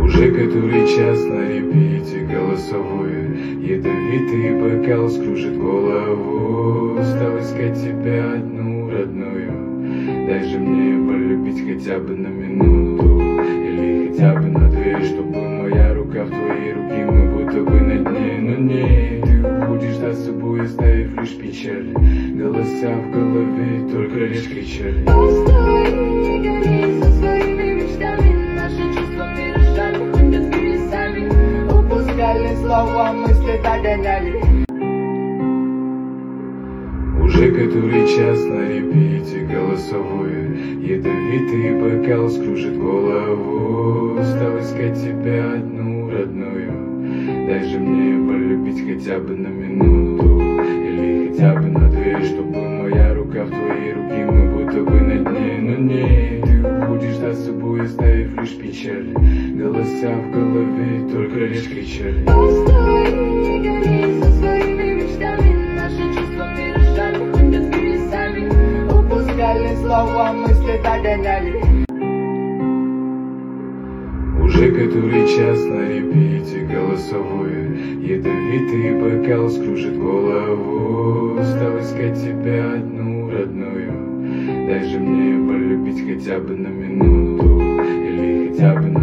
Уже который час на репите голосовое, ядовитый бокал скружит голову. Стал искать тебя одну родную, дай же мне полюбить хотя бы на минуту, или хотя бы на две, чтобы моя рука в твоей руке, мы будто бы на дне. Но нет, ты уходишь за собой, оставив лишь печаль. Голоса в голове только лишь кричали. Слова мысли догоняли. Уже который час на репите голосовое, ядовитый бокал скружит голову. Стал искать тебя одну родную, дай же мне полюбить хотя бы на минуту, или хотя бы на две, чтобы моя рука в твоей руке, мы будто бы на дне. Но нет, ты уходишь за собой, оставив лишь печаль. Голоса в голове только лишь кричали. Слова мысли догоняли. Уже который час на репите голосовое, ядовитый бокал скружит голову. Стал искать тебя одну родную, дай же мне полюбить хотя бы на минуту, или хотя бы на